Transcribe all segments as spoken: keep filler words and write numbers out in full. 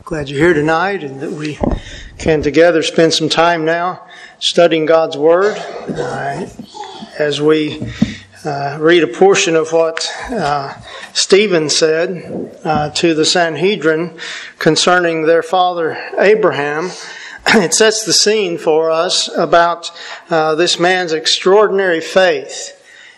Glad you're here tonight and that we can together spend some time now studying God's Word uh, as we uh, read a portion of what uh, Stephen said uh, to the Sanhedrin concerning their father Abraham. It sets the scene for us about uh, this man's extraordinary faith.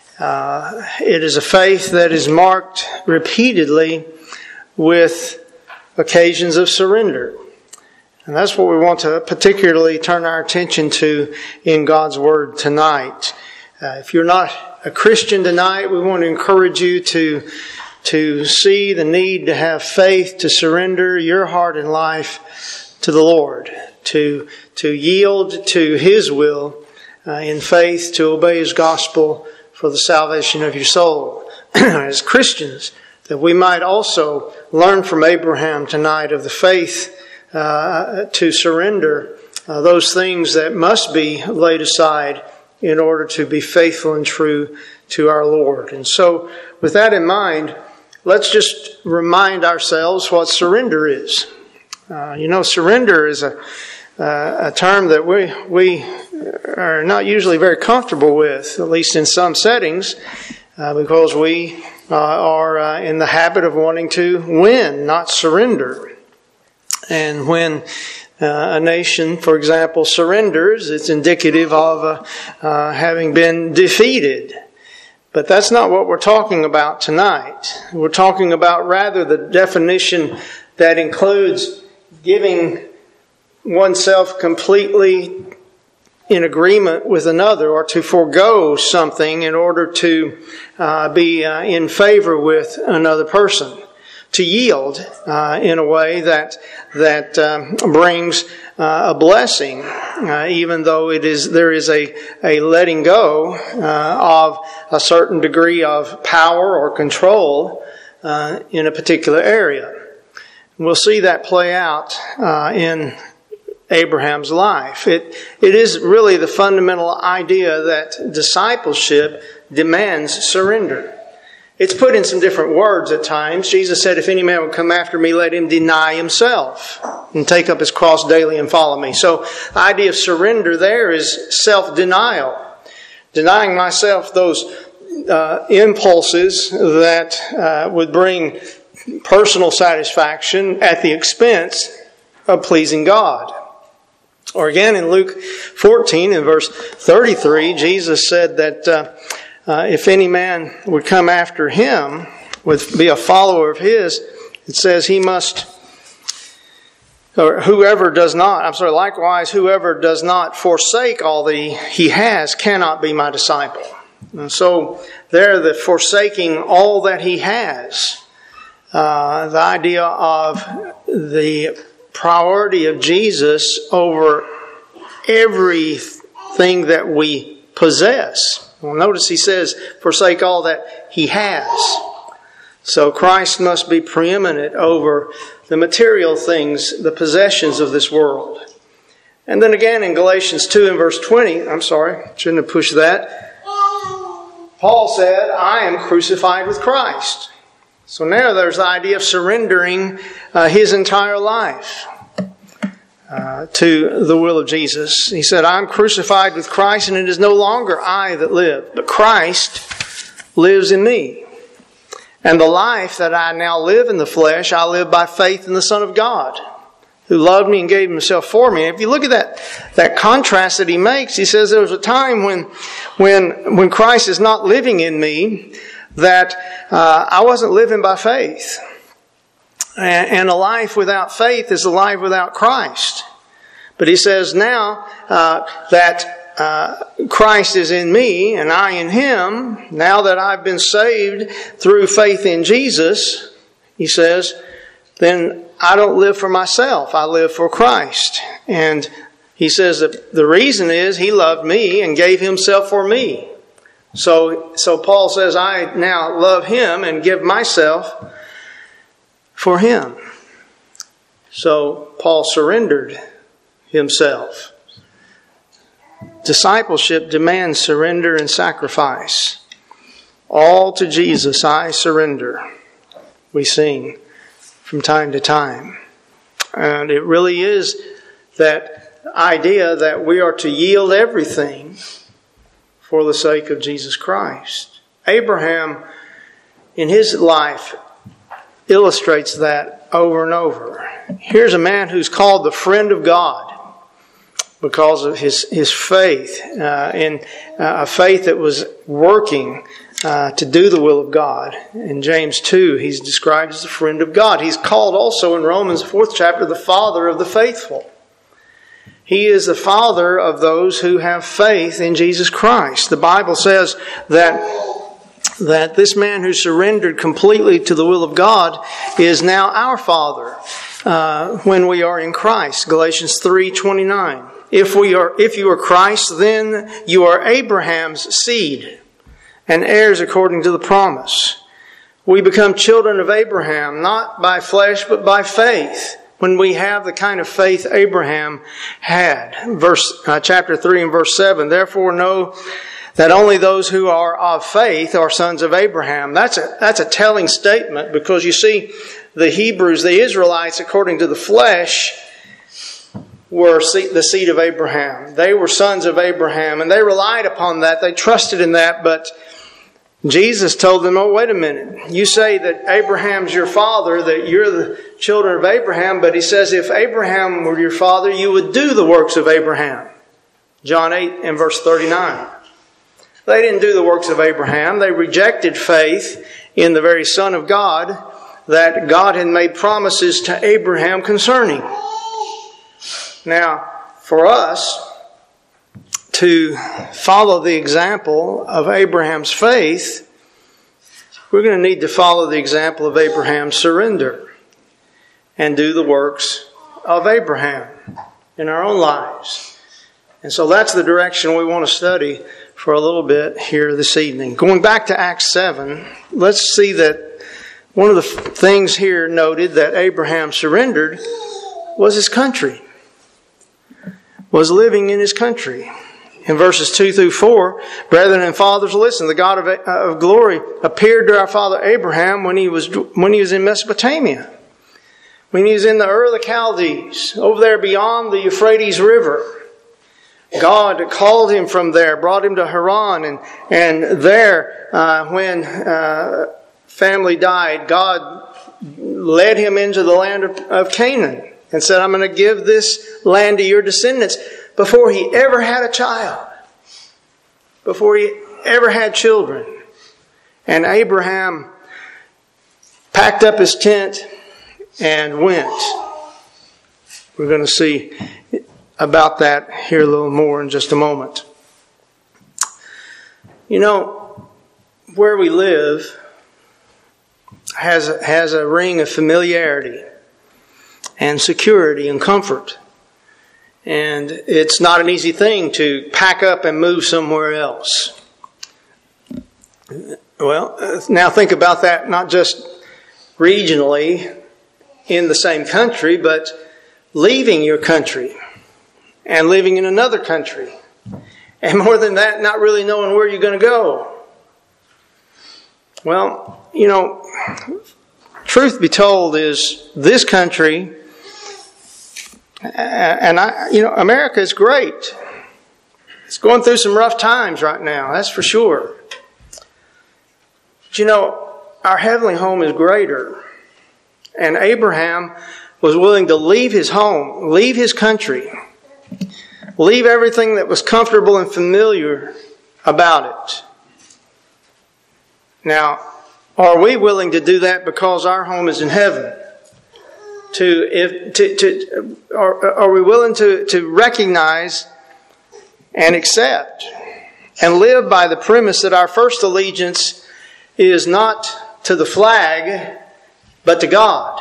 Uh, it is a faith that is marked repeatedly with occasions of surrender. And that's what we want to particularly turn our attention to in God's Word tonight. Uh, if you're not a Christian tonight, we want to encourage you to, to see the need to have faith, to surrender your heart and life to the Lord, to, to yield to His will uh, in faith, to obey His gospel for the salvation of your soul. As Christians, that we might also learn from Abraham tonight of the faith uh, to surrender uh, those things that must be laid aside in order to be faithful and true to our Lord. And so, with that in mind, let's just remind ourselves what surrender is. Uh, you know, surrender is a, uh, a term that we we are not usually very comfortable with, at least in some settings, uh, because we Uh, are uh, in the habit of wanting to win, not surrender. And when uh, a nation, for example, surrenders, it's indicative of uh, uh, having been defeated. But that's not what we're talking about tonight. We're talking about rather the definition that includes giving oneself completely in agreement with another, or to forego something in order to uh, be uh, in favor with another person, to yield uh, in a way that that um, brings uh, a blessing, uh, even though it is there is a a letting go uh, of a certain degree of power or control uh, in a particular area. We'll see that play out uh, in Abraham's life. It, it is really the fundamental idea that discipleship demands surrender. It's put in some different words at times. Jesus said, if any man would come after me, let him deny himself and take up his cross daily and follow me. So the idea of surrender there is self-denial. Denying myself those uh, impulses that uh, would bring personal satisfaction at the expense of pleasing God. Or again, in Luke fourteen, in verse thirty-three, Jesus said that uh, uh, if any man would come after Him, would be a follower of His, it says he must, or whoever does not, I'm sorry, likewise, whoever does not forsake all that he, he has cannot be my disciple. And so there, the forsaking all that he has, uh, the idea of the priority of Jesus over everything that we possess. Well, notice he says, forsake all that he has. So Christ must be preeminent over the material things, the possessions of this world. And then again in Galatians two and verse twenty, I'm sorry, shouldn't have pushed that. Paul said, I am crucified with Christ. So now there's the idea of surrendering uh, his entire life uh, to the will of Jesus. He said, I'm crucified with Christ, and it is no longer I that live, but Christ lives in me. And the life that I now live in the flesh, I live by faith in the Son of God, who loved me and gave himself for me. And if you look at that, that contrast that he makes, he says there was a time when, when, when Christ is not living in me, that uh, I wasn't living by faith. And, and a life without faith is a life without Christ. But he says now uh, that uh, Christ is in me and I in Him, now that I've been saved through faith in Jesus, he says, then I don't live for myself. I live for Christ. And he says that the reason is He loved me and gave Himself for me. So, so Paul says, I now love Him and give myself for Him. So Paul surrendered himself. Discipleship demands surrender and sacrifice. All to Jesus I surrender, we sing from time to time. And it really is that idea that we are to yield everything for the sake of Jesus Christ. Abraham, in his life, illustrates that over and over. Here's a man who's called the friend of God because of his, his faith, uh, and uh, a faith that was working uh, to do the will of God. In James two, he's described as the friend of God. He's called also in Romans fourth chapter the father of the faithful. He is the father of those who have faith in Jesus Christ. The Bible says that that this man who surrendered completely to the will of God is now our Father uh, when we are in Christ. Galatians three twenty-nine. If we are, if you are Christ, then you are Abraham's seed and heirs according to the promise. We become children of Abraham, not by flesh, but by faith, when we have the kind of faith Abraham had. Verse uh, chapter three and verse seven. Therefore know that only those who are of faith are sons of Abraham. That's a, that's a telling statement, because you see, the Hebrews, the Israelites, according to the flesh, were the seed of Abraham. They were sons of Abraham, and they relied upon that. They trusted in that, but Jesus told them, oh, wait a minute. You say that Abraham's your father, that you're the children of Abraham, but he says if Abraham were your father, you would do the works of Abraham. John eight and verse thirty-nine. They didn't do the works of Abraham. They rejected faith in the very Son of God that God had made promises to Abraham concerning. Now, for us to follow the example of Abraham's faith, we're going to need to follow the example of Abraham's surrender and do the works of Abraham in our own lives. And so that's the direction we want to study for a little bit here this evening. Going back to Acts seven, let's see that one of the things here noted that Abraham surrendered was his country, was living in his country. In verses two through four, brethren and fathers, listen, the God of, of glory appeared to our father Abraham when he was when he was in Mesopotamia, when he was in the Ur of the Chaldees, over there beyond the Euphrates River. God called him from there, brought him to Haran, and and there, uh, when uh, family died, God led him into the land of, of Canaan and said, I'm going to give this land to your descendants, before he ever had a child, before he ever had children. And Abraham packed up his tent and went. We're going to see about that here a little more in just a moment. You know, where we live has, has a ring of familiarity and security and comfort. And it's not an easy thing to pack up and move somewhere else. Well, now think about that not just regionally in the same country, but leaving your country and living in another country. And more than that, not really knowing where you're going to go. Well, you know, truth be told is this country, and I, you know, America is great. It's going through some rough times right now, that's for sure. But you know, our heavenly home is greater. And Abraham was willing to leave his home, leave his country, leave everything that was comfortable and familiar about it. Now, are we willing to do that because our home is in heaven? To if to to are, are we willing to, to recognize and accept and live by the premise that our first allegiance is not to the flag, but to God?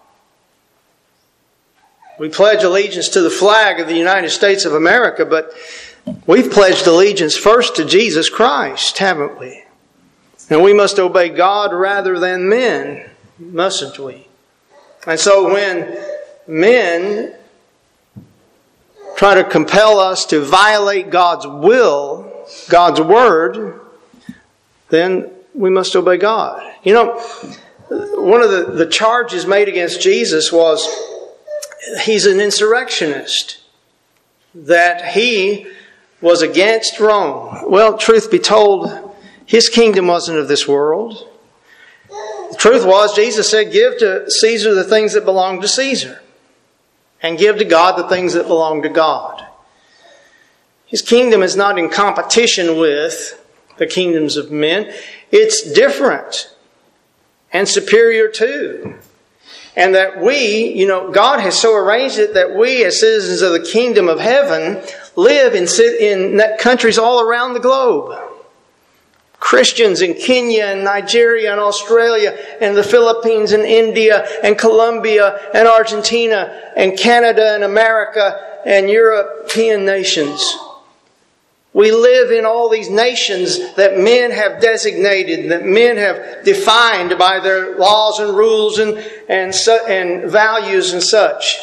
We pledge allegiance to the flag of the United States of America, but we've pledged allegiance first to Jesus Christ, haven't we? And we must obey God rather than men, mustn't we? And so when men try to compel us to violate God's will, God's word, then we must obey God. You know, one of the, the charges made against Jesus was he's an insurrectionist, that he was against Rome. Well, truth be told, his kingdom wasn't of this world. The truth was, Jesus said, give to Caesar the things that belong to Caesar, and give to God the things that belong to God. His kingdom is not in competition with the kingdoms of men. It's different and superior to. And that we, you know, God has so arranged it that we as citizens of the kingdom of heaven live in, in countries all around the globe. Christians in Kenya and Nigeria and Australia and the Philippines and India and Colombia and Argentina and Canada and America and European nations. We live in all these nations that men have designated, that men have defined by their laws and rules and, and, and values and such.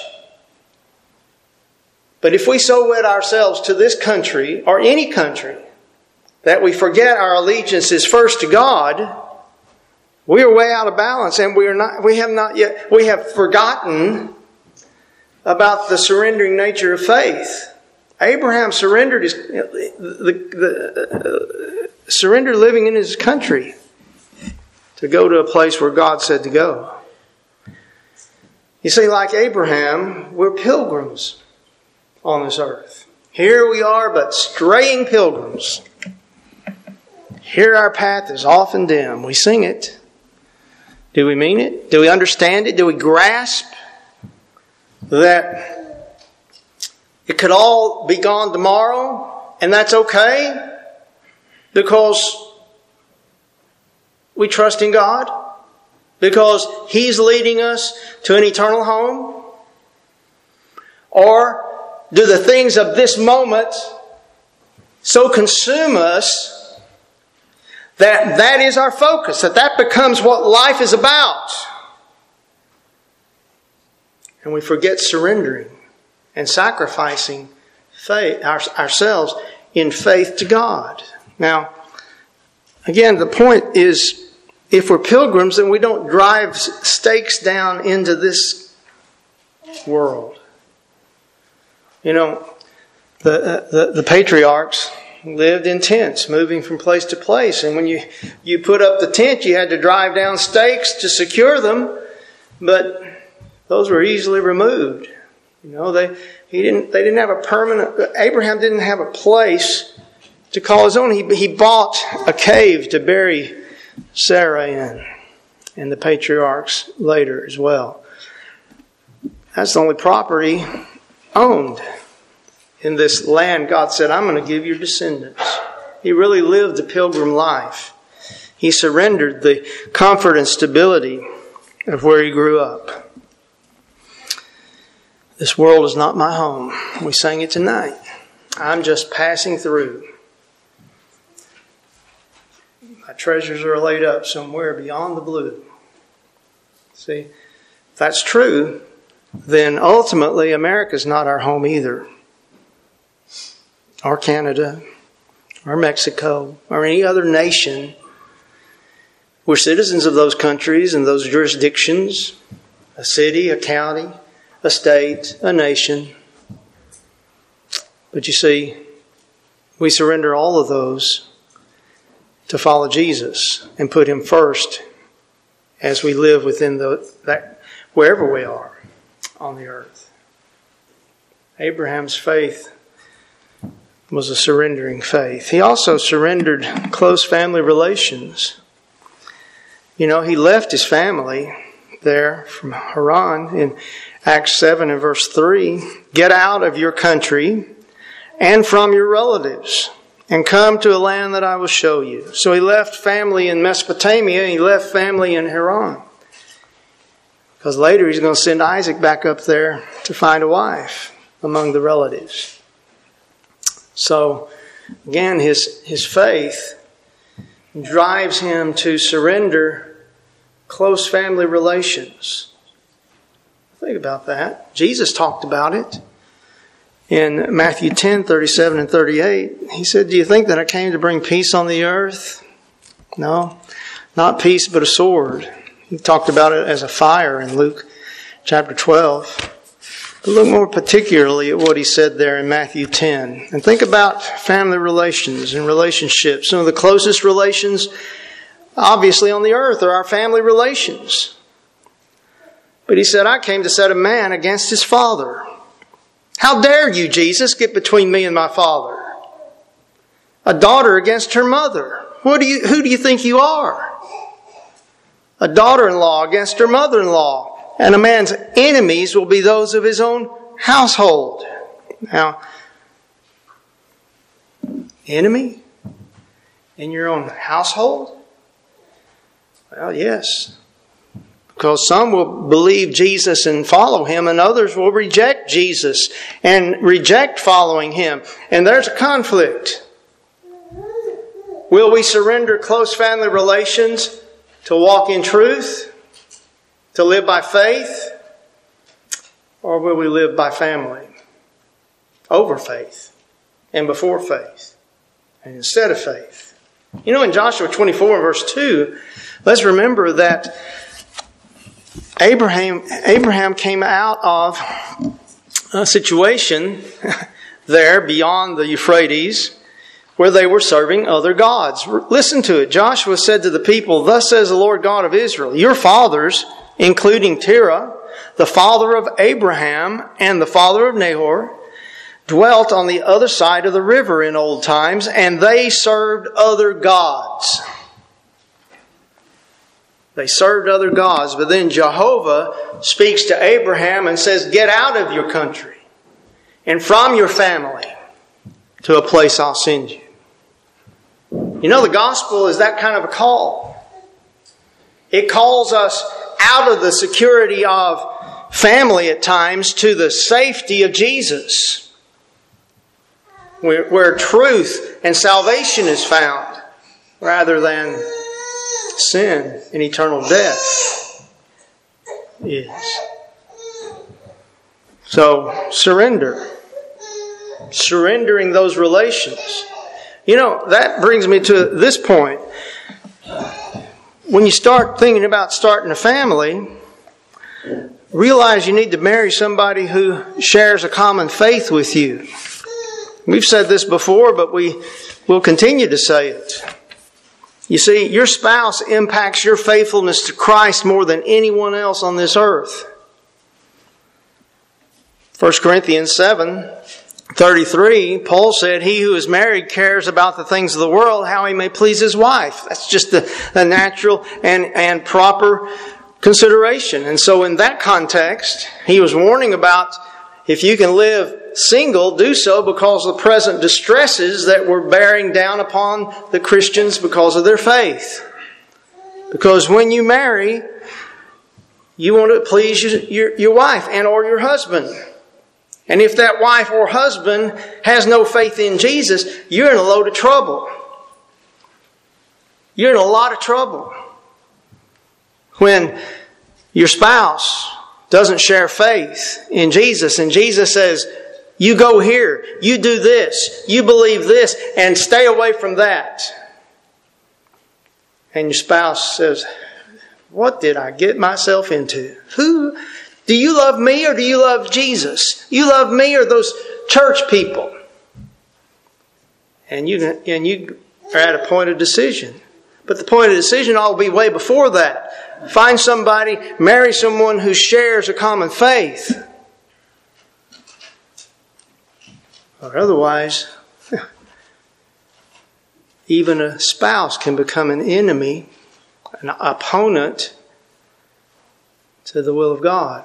But if we so wed ourselves to this country, or any country, that we forget our allegiance is first to God, we are way out of balance, and we are not. We have not yet. We have forgotten about the surrendering nature of faith. Abraham surrendered his the, the uh, surrendered living in his country to go to a place where God said to go. You see, like Abraham, we're pilgrims on this earth. Here we are, but straying pilgrims. Here our path is often dim. We sing it. Do we mean it? Do we understand it? Do we grasp that it could all be gone tomorrow, and that's okay because we trust in God, because He's leading us to an eternal home? Or do the things of this moment so consume us that that is our focus, that that becomes what life is about, and we forget surrendering and sacrificing faith, our, ourselves in faith to God? Now, again, the point is, if we're pilgrims, then we don't drive stakes down into this world. You know, the, uh, the the patriarchs lived in tents, moving from place to place. And when you, you put up the tent, you had to drive down stakes to secure them. But those were easily removed. You know, they he didn't they didn't have a permanent. Abraham didn't have a place to call his own. He he bought a cave to bury Sarah in, and the patriarchs later as well. That's the only property owned in this land God said, I'm going to give your descendants. He really lived the pilgrim life. He surrendered the comfort and stability of where he grew up. This world is not my home. We sang it tonight. I'm just passing through. My treasures are laid up somewhere beyond the blue. See, if that's true, then ultimately America's not our home either. Or Canada, or Mexico, or any other nation. We're citizens of those countries and those jurisdictions. A city, a county, a state, a nation. But you see, we surrender all of those to follow Jesus and put Him first as we live within the that wherever we are on the earth. Abraham's faith was a surrendering faith. He also surrendered close family relations. You know, he left his family there from Haran in Acts seven and verse three. Get out of your country and from your relatives and come to a land that I will show you. So he left family in Mesopotamia and he left family in Haran. Because later he's going to send Isaac back up there to find a wife among the relatives. So, again, his, his faith drives him to surrender close family relations. Think about that. Jesus talked about it in Matthew ten, thirty-seven and thirty-eight. He said, do you think that I came to bring peace on the earth? No, not peace, but a sword. He talked about it as a fire in Luke chapter twelve. But look more particularly at what he said there in Matthew ten. And think about family relations and relationships. Some of the closest relations, obviously, on the earth are our family relations. But he said, I came to set a man against his father. How dare you, Jesus, get between me and my father? A daughter against her mother. What do you, who do you think you are? A daughter-in-law against her mother-in-law. And a man's enemies will be those of his own household. Now, enemy in your own household? Well, yes. Because some will believe Jesus and follow Him, and others will reject Jesus and reject following Him. And there's a conflict. Will we surrender close family relations to walk in truth, to live by faith, or will we live by family over faith and before faith and instead of faith? You know, in Joshua twenty-four verse two, let's remember that Abraham, Abraham came out of a situation there beyond the Euphrates where they were serving other gods. Listen to it. Joshua said to the people, "Thus says the Lord God of Israel, your fathers, including Terah, the father of Abraham and the father of Nahor, dwelt on the other side of the river in old times, and they served other gods." They served other gods. But then Jehovah speaks to Abraham and says, "Get out of your country and from your family to a place I'll send you." You know, the gospel is that kind of a call. It calls us out of the security of family at times to the safety of Jesus, where, where truth and salvation is found, rather than sin and eternal death is. So, surrender. Surrendering those relations. You know, that brings me to this point. When you start thinking about starting a family, realize you need to marry somebody who shares a common faith with you. We've said this before, but we will continue to say it. You see, your spouse impacts your faithfulness to Christ more than anyone else on this earth. First Corinthians seven thirty-three, Paul said, "He who is married cares about the things of the world, how he may please his wife." That's just the, the natural and, and proper consideration. And so in that context, he was warning about, if you can live single, do so because of the present distresses that were bearing down upon the Christians because of their faith. Because when you marry, you want to please your, your, your wife and or your husband. And if that wife or husband has no faith in Jesus, you're in a load of trouble. You're in a lot of trouble. When your spouse doesn't share faith in Jesus, and Jesus says, you go here, you do this, you believe this, and stay away from that. And your spouse says, what did I get myself into? Who... Do you love me or do you love Jesus? You love me or those church people? And you and you are at a point of decision. But the point of decision ought to be way before that. Find somebody, marry someone who shares a common faith. Or otherwise, even a spouse can become an enemy, an opponent to the will of God.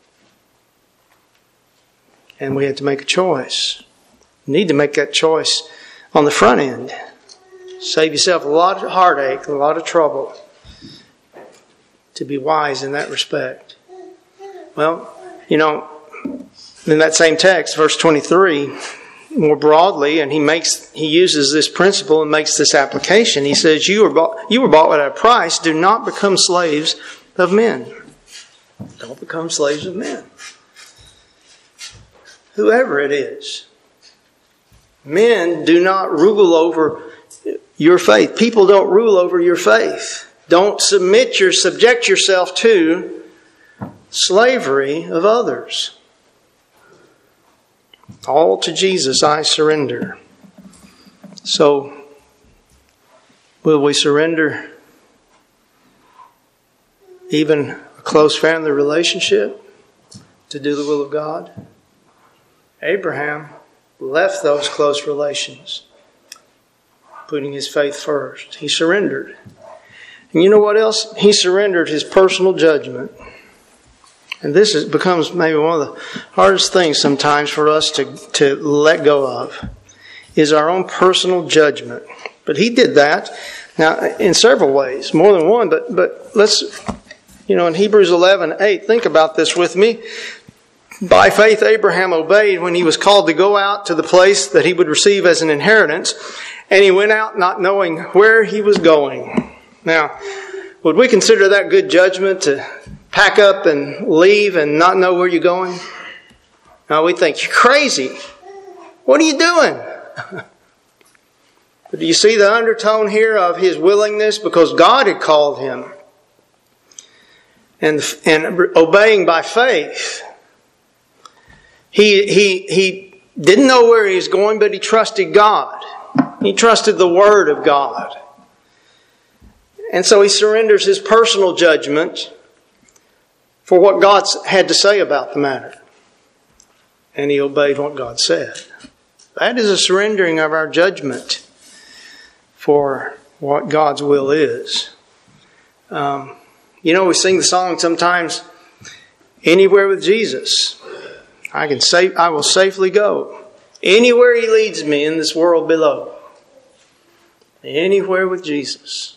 And we have to make a choice. You need to make that choice on the front end. Save yourself a lot of heartache, a lot of trouble. To be wise in that respect. Well, you know, in that same text, verse twenty-three, more broadly, and he makes he uses this principle and makes this application. He says, "You were bought, you were bought at a price. Do not become slaves of men." Don't become slaves of men. Whoever it is. Men do not rule over your faith. People don't rule over your faith. Don't submit your, subject yourself to slavery of others. All to Jesus I surrender. So, will we surrender even a close family relationship to do the will of God? Abraham left those close relations, putting his faith first. He surrendered. And you know what else? He surrendered his personal judgment. And this is, becomes maybe one of the hardest things sometimes for us to, to let go of, is our own personal judgment. But he did that. Now, in several ways, more than one, but, but let's, you know, in Hebrews eleven eight, think about this with me. By faith, Abraham obeyed when he was called to go out to the place that he would receive as an inheritance, and he went out not knowing where he was going. Now, would we consider that good judgment to pack up and leave and not know where you're going? No, we think, you're crazy. What are you doing? But do you see the undertone here of his willingness? Because God had called him. And, and obeying by faith. He, he, he didn't know where he was going, but he trusted God. He trusted the Word of God. And so he surrenders his personal judgment for what God had to say about the matter. And he obeyed what God said. That is a surrendering of our judgment for what God's will is. Um, you know, we sing the song sometimes, anywhere with Jesus. I can say, I will safely go. Anywhere He leads me in this world below. Anywhere with Jesus.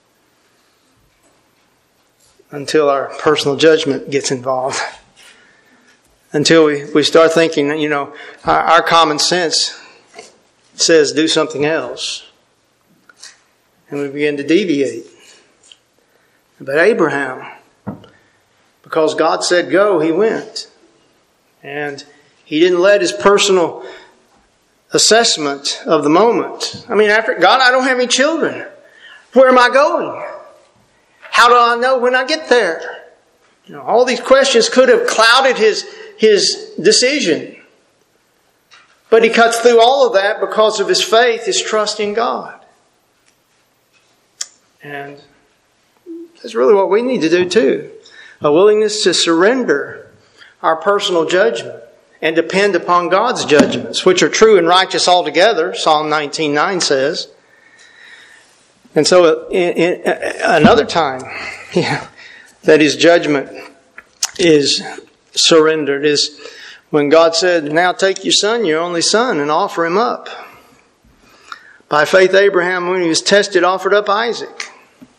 Until our personal judgment gets involved. Until we, we start thinking, you know, our, our common sense says do something else. And we begin to deviate. But Abraham, because God said go, he went. And he didn't let his personal assessment of the moment. I mean, after God, I don't have any children. Where am I going? How do I know when I get there? You know, all these questions could have clouded his, his decision. But he cuts through all of that because of his faith, his trust in God. And that's really what we need to do too. A willingness to surrender our personal judgment and depend upon God's judgments, which are true and righteous altogether, Psalm nineteen nine says. And so in, in, another time yeah, that his judgment is surrendered is when God said, now take your son, your only son, and offer him up. By faith, Abraham, when he was tested, offered up Isaac.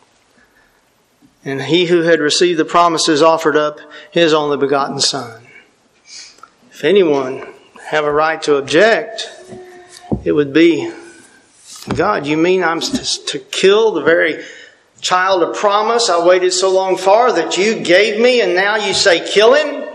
And he who had received the promises offered up his only begotten son. If anyone have a right to object, it would be, God, you mean I'm to kill the very child of promise I waited so long for that you gave me, and now you say kill him?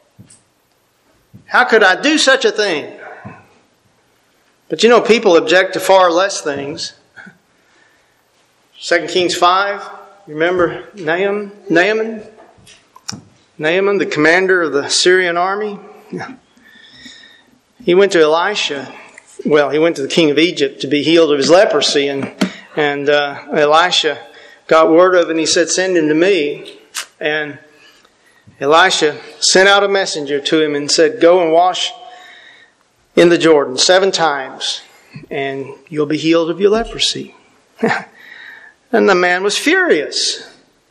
How could I do such a thing? But you know, people object to far less things. Second Kings five, you remember Naaman? Naaman? Naaman, the commander of the Syrian army? He went to Elisha. Well, he went to the king of Egypt to be healed of his leprosy. And, and uh, Elisha got word of it and he said, send him to me. And Elisha sent out a messenger to him and said, go and wash in the Jordan seven times and you'll be healed of your leprosy. And the man was furious.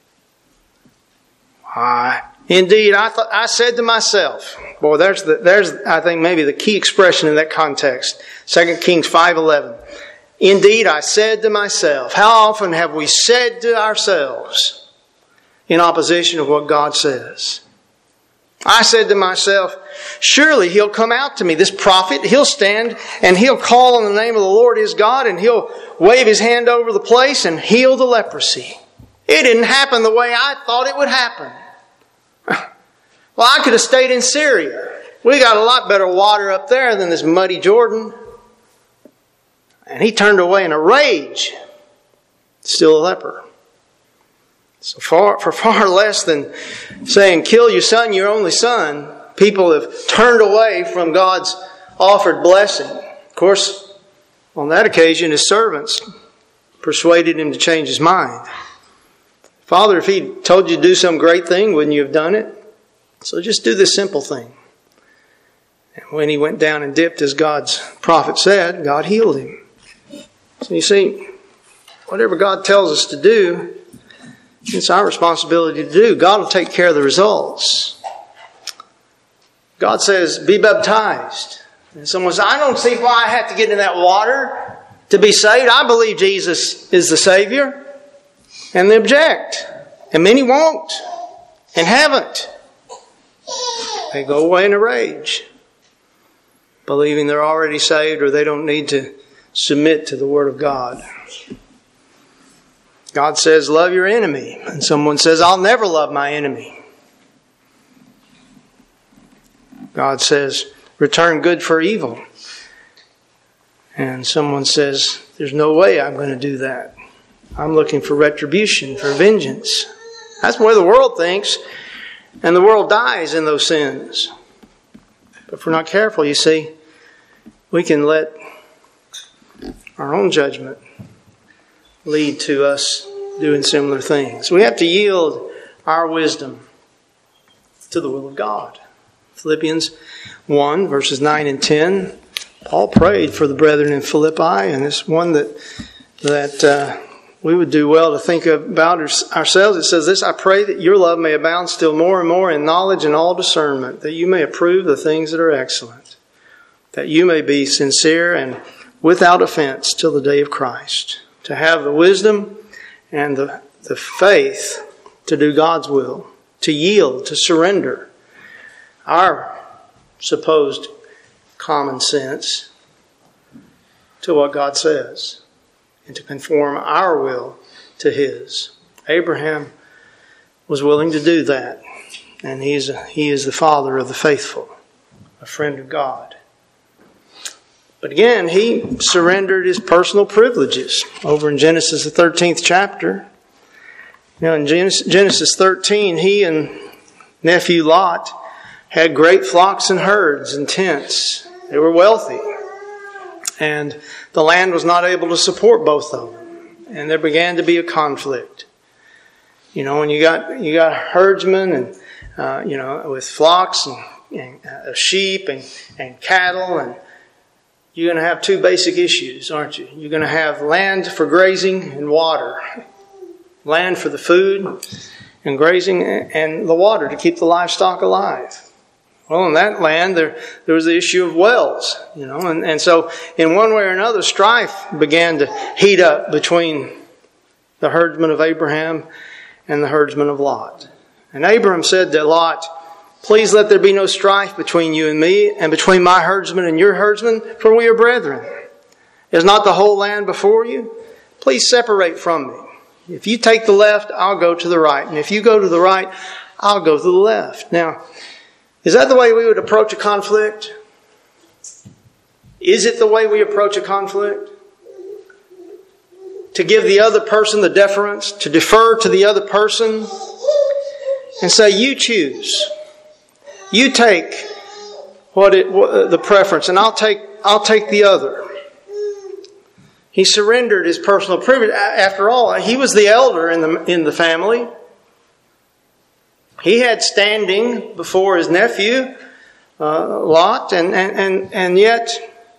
Why? Indeed, I thought I said to myself, boy, there's the, there's I think maybe the key expression in that context. Second Kings five eleven. Indeed, I said to myself. How often have we said to ourselves in opposition to what God says? I said to myself, surely he'll come out to me, this prophet. He'll stand and he'll call on the name of the Lord his God and he'll wave his hand over the place and heal the leprosy. It didn't happen the way I thought it would happen. Well, I could have stayed in Syria. We got a lot better water up there than this muddy Jordan. And he turned away in a rage. Still a leper. So far, for far less than saying, kill your son, your only son, people have turned away from God's offered blessing. Of course, on that occasion, his servants persuaded him to change his mind. Father, if he told you to do some great thing, wouldn't you have done it? So just do this simple thing. And when he went down and dipped, as God's prophet said, God healed him. So you see, whatever God tells us to do, it's our responsibility to do. God will take care of the results. God says, be baptized. And someone says, I don't see why I have to get in that water to be saved. I believe Jesus is the Savior. And they object. And many won't. And haven't. They go away in a rage, believing they're already saved or they don't need to submit to the Word of God. God says, love your enemy. And someone says, I'll never love my enemy. God says, return good for evil. And someone says, there's no way I'm going to do that. I'm looking for retribution, for vengeance. That's the way the world thinks. And the world dies in those sins. But if we're not careful, you see, we can let our own judgment lead to us doing similar things. We have to yield our wisdom to the will of God. Philippians one, verses nine and ten. Paul prayed for the brethren in Philippi, and it's one that that uh, we would do well to think about ourselves. It says this, I pray that your love may abound still more and more in knowledge and all discernment, that you may approve the things that are excellent, that you may be sincere and without offense till the day of Christ, to have the wisdom and the, the faith to do God's will, to yield, to surrender our supposed common sense to what God says, and to conform our will to His. Abraham was willing to do that, and he is, a, he is the father of the faithful, a friend of God. But again, he surrendered his personal privileges. Over in Genesis, the thirteenth chapter. Now in Genesis thirteen, he and nephew Lot had great flocks and herds and tents. They were wealthy. And the land was not able to support both of them. And there began to be a conflict. You know, when you got you got herdsmen and uh, you know, with flocks and, and uh, sheep and, and cattle, and you're going to have two basic issues, aren't you? You're going to have land for grazing and water. Land for the food and grazing, and the water to keep the livestock alive. Well, in that land, there there was the issue of wells, you know, and, and so in one way or another, strife began to heat up between the herdsmen of Abraham and the herdsmen of Lot. And Abraham said to Lot, please let there be no strife between you and me, and between my herdsmen and your herdsmen, for we are brethren. Is not the whole land before you? Please separate from me. If you take the left, I'll go to the right. And if you go to the right, I'll go to the left. Now, is that the way we would approach a conflict? Is it the way we approach a conflict? To give the other person the deference, to defer to the other person, and say, you choose. You take what it, what, the preference, and I'll take I'll take the other. He surrendered his personal privilege. After all, he was the elder in the in the family. He had standing before his nephew, uh, Lot, and, and, and, and yet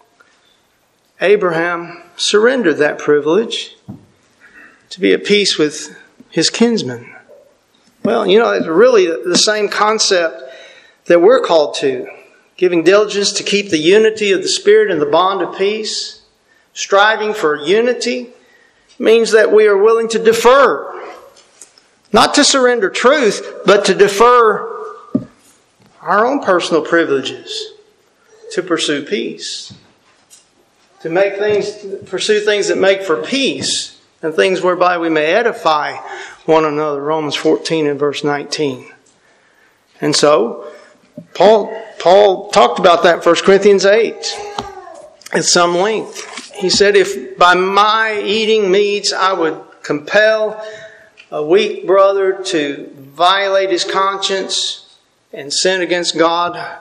Abraham surrendered that privilege to be at peace with his kinsmen. Well, you know, it's really the same concept that we're called to. Giving diligence to keep the unity of the Spirit and the bond of peace. Striving for unity means that we are willing to defer. Not to surrender truth, but to defer our own personal privileges to pursue peace. To make things, pursue things that make for peace and things whereby we may edify one another. Romans fourteen and verse nineteen. And so, Paul, Paul talked about that in First Corinthians eight at some length. He said, if by my eating meats I would compel a weak brother to violate his conscience and sin against God,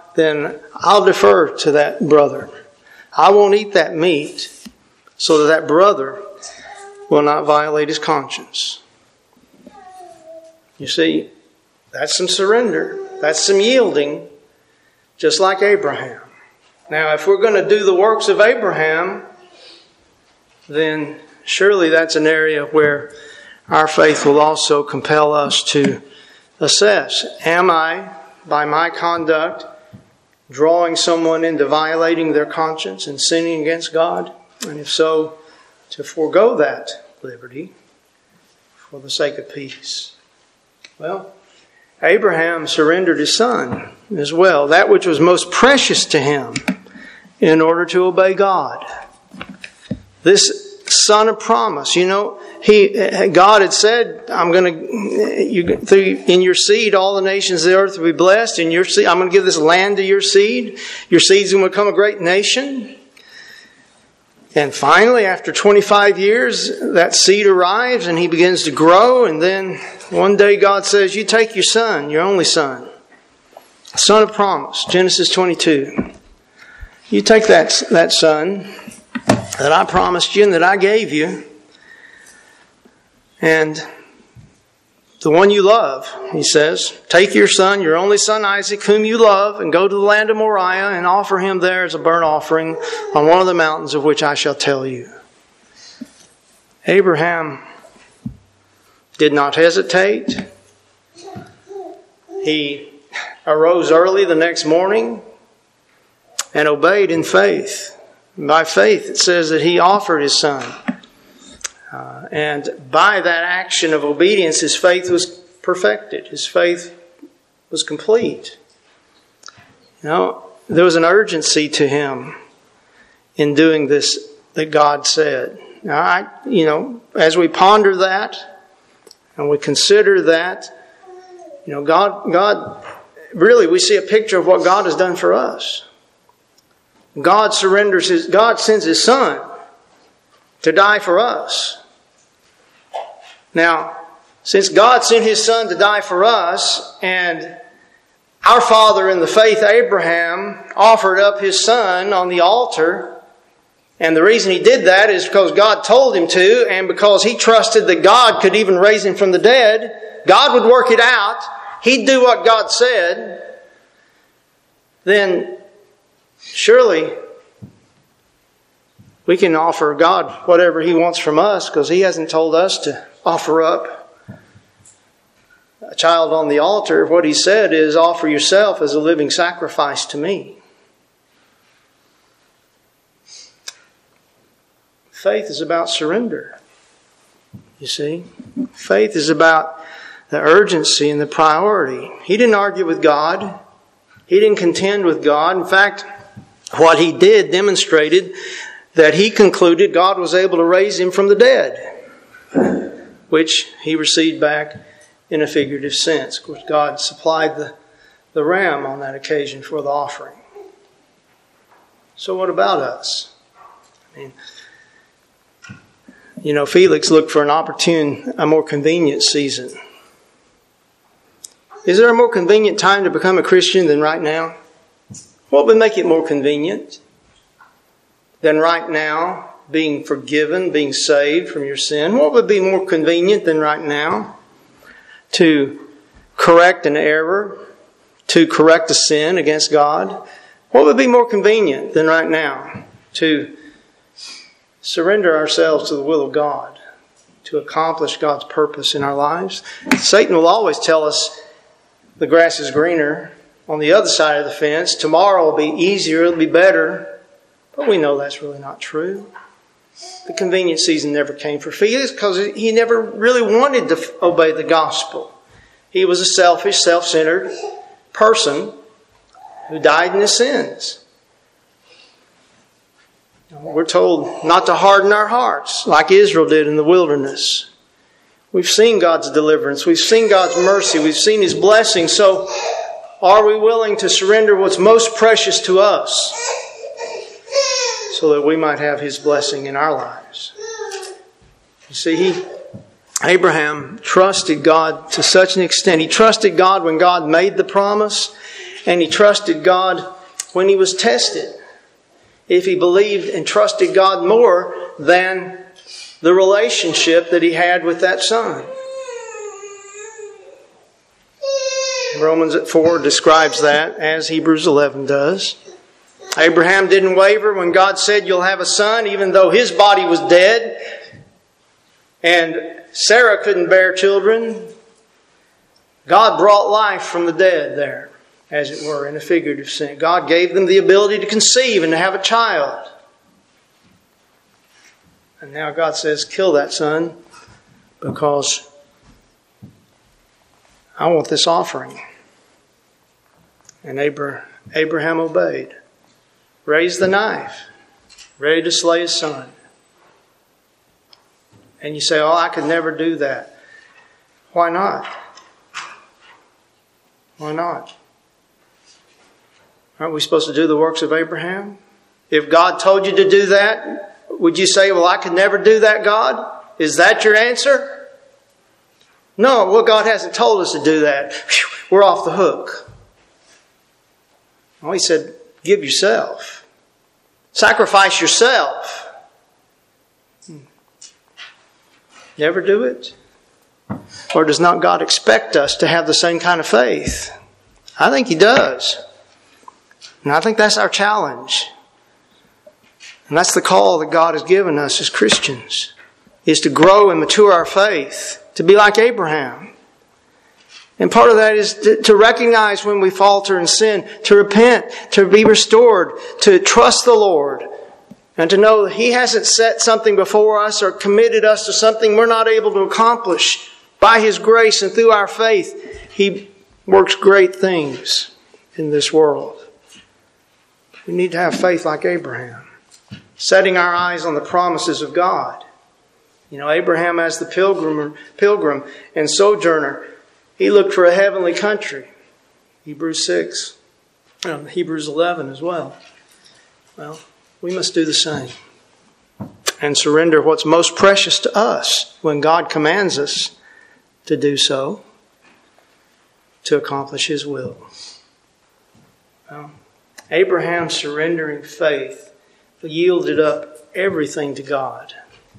then I'll defer to that brother. I won't eat that meat so that that brother will not violate his conscience. You see, that's some surrender. That's some yielding, just like Abraham. Now, if we're going to do the works of Abraham, then surely that's an area where our faith will also compel us to assess. Am I, by my conduct, drawing someone into violating their conscience and sinning against God? And if so, to forego that liberty for the sake of peace. Well, Abraham surrendered his son as well, that which was most precious to him, in order to obey God. This son of promise, you know, he God had said, "I'm going to, you, through in your seed, all the nations of the earth will be blessed. In your seed, I'm going to give this land to your seed. Your seed's going to become a great nation." And finally, after twenty-five years, that seed arrives and he begins to grow. And then one day God says, "You take your son, your only son, son of promise," Genesis twenty-two. "You take that, that son that I promised you and that I gave you, and the one you love," he says, "take your son, your only son Isaac, whom you love, and go to the land of Moriah and offer him there as a burnt offering on one of the mountains of which I shall tell you." Abraham did not hesitate. He arose early the next morning and obeyed in faith. By faith, it says that he offered his son. Uh, and by that action of obedience, his faith was perfected. His faith was complete. You know, there was an urgency to him in doing this that God said. Now, I, you know, as we ponder that and we consider that, you know, God, God, really, we see a picture of what God has done for us. God surrenders his, God sends his son to die for us. Now, since God sent his son to die for us, and our father in the faith, Abraham, offered up his son on the altar, and the reason he did that is because God told him to, and because he trusted that God could even raise him from the dead, God would work it out, he'd do what God said, then surely we can offer God whatever he wants from us, because he hasn't told us to offer up a child on the altar. What he said is, offer yourself as a living sacrifice to me. Faith is about surrender. You see? Faith is about the urgency and the priority. He didn't argue with God. He didn't contend with God. In fact, what he did demonstrated that he concluded God was able to raise him from the dead, which he received back in a figurative sense. Of course, God supplied the, the ram on that occasion for the offering. So what about us? I mean, you know, Felix looked for an opportune, a more convenient season. Is there a more convenient time to become a Christian than right now? What would make it more convenient than right now being forgiven, being saved from your sin? What would be more convenient than right now to correct an error, to correct a sin against God? What would be more convenient than right now to surrender ourselves to the will of God, to accomplish God's purpose in our lives? Satan will always tell us the grass is greener on the other side of the fence. Tomorrow will be easier, it'll be better. But we know that's really not true. The convenient season never came for Felix because he never really wanted to obey the gospel. He was a selfish, self-centered person who died in his sins. We're told not to harden our hearts like Israel did in the wilderness. We've seen God's deliverance. We've seen God's mercy. We've seen his blessing. So are we willing to surrender what's most precious to us so that we might have his blessing in our lives? You see, he, Abraham trusted God to such an extent. He trusted God when God made the promise. and he trusted God when he was tested. If he believed and trusted God more than the relationship that he had with that son. Romans four describes that, as Hebrews eleven does. Abraham didn't waver when God said, "You'll have a son," even though his body was dead and Sarah couldn't bear children. God brought life from the dead there, as it were, in a figurative sense. God gave them the ability to conceive and to have a child. And now God says, "Kill that son because I want this offering." And Abraham obeyed. Raised the knife. Ready to slay his son. And you say, "Oh, I could never do that." Why not? Why not? Aren't we supposed to do the works of Abraham? If God told you to do that, would you say, "Well, I could never do that, God"? Is that your answer? No, well, God hasn't told us to do that. Whew, we're off the hook. Well, he said, give yourself. Sacrifice yourself. You ever do it? Or does not God expect us to have the same kind of faith? I think He does. And I think that's our challenge. And that's the call that God has given us as Christians, is to grow and mature our faith, to be like Abraham. And part of that is to, to recognize when we falter and sin, to repent, to be restored, to trust the Lord, and to know that He hasn't set something before us or committed us to something we're not able to accomplish. By His grace and through our faith, He works great things in this world. We need to have faith like Abraham, setting our eyes on the promises of God. You know, Abraham, as the pilgrim, pilgrim and sojourner, he looked for a heavenly country. Hebrews six, um, Hebrews eleven as well. Well, we must do the same and surrender what's most precious to us when God commands us to do so, to accomplish His will. Well, Abraham's surrendering faith yielded up everything to God.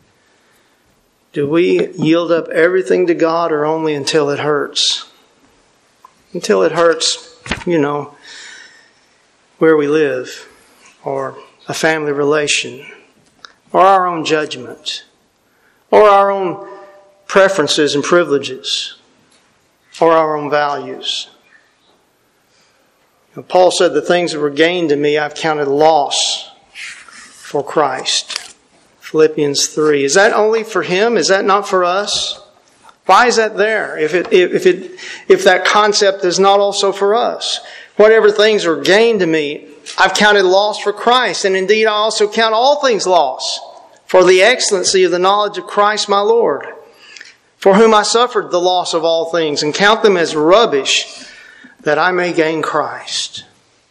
Do we yield up everything to God, or only until it hurts? Until it hurts, you know, where we live, or a family relation, or our own judgment, or our own preferences and privileges, or our own values. You know, Paul said, "The things that were gained to me I've counted loss for Christ." Philippians three. Is that only for him? Is that not for us? Why is that there? If it, if it, if that concept is not also for us? Whatever things are gained to me, I've counted loss for Christ. And indeed, I also count all things loss for the excellency of the knowledge of Christ my Lord, for whom I suffered the loss of all things, and count them as rubbish, that I may gain Christ.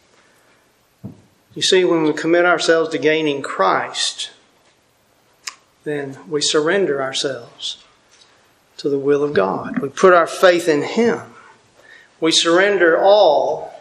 You see, when we commit ourselves to gaining Christ, then we surrender ourselves to the will of God. We put our faith in Him. We surrender all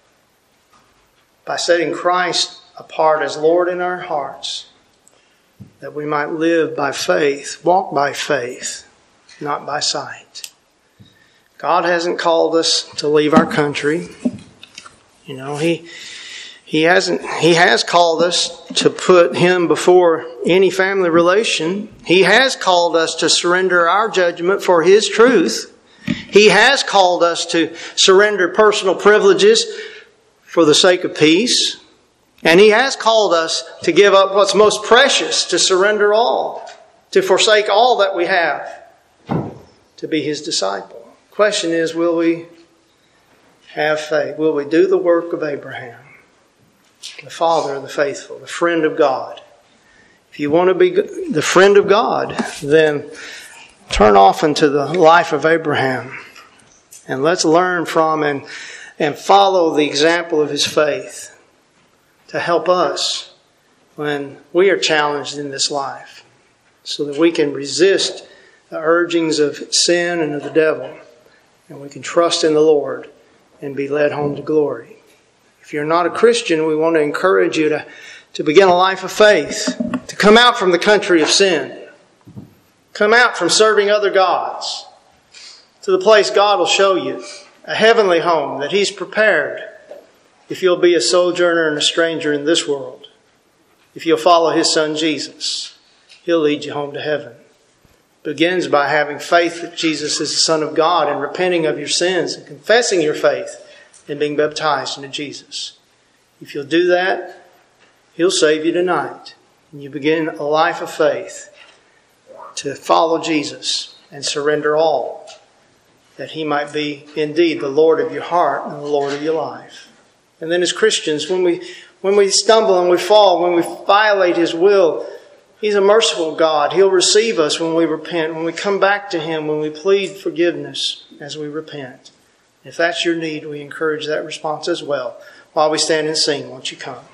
by setting Christ apart as Lord in our hearts, that we might live by faith, walk by faith, not by sight. God hasn't called us to leave our country. You know, He He hasn't. He has called us to put Him before any family relation. He has called us to surrender our judgment for His truth. He has called us to surrender personal privileges for the sake of peace. And He has called us to give up what's most precious, to surrender all, to forsake all that we have, to be His disciple. The question is, will we have faith? Will we do the work of Abraham, the father of the faithful, the friend of God? If you want to be the friend of God, then turn off into the life of Abraham, and let's learn from and, and follow the example of his faith to help us when we are challenged in this life, so that we can resist the urgings of sin and of the devil, and we can trust in the Lord and be led home to glory. If you're not a Christian, we want to encourage you to, to begin a life of faith, to come out from the country of sin, come out from serving other gods to the place God will show you, a heavenly home that He's prepared if you'll be a sojourner and a stranger in this world. If you'll follow His Son Jesus, He'll lead you home to heaven. It begins by having faith that Jesus is the Son of God and repenting of your sins and confessing your faith and being baptized into Jesus. If you'll do that, He'll save you tonight. And you begin a life of faith to follow Jesus and surrender all, that He might be indeed the Lord of your heart and the Lord of your life. And then as Christians, when we when we stumble and we fall, when we violate His will, He's a merciful God. He'll receive us when we repent, when we come back to Him, when we plead forgiveness as we repent. If that's your need, we encourage that response as well. While we stand and sing, won't you come?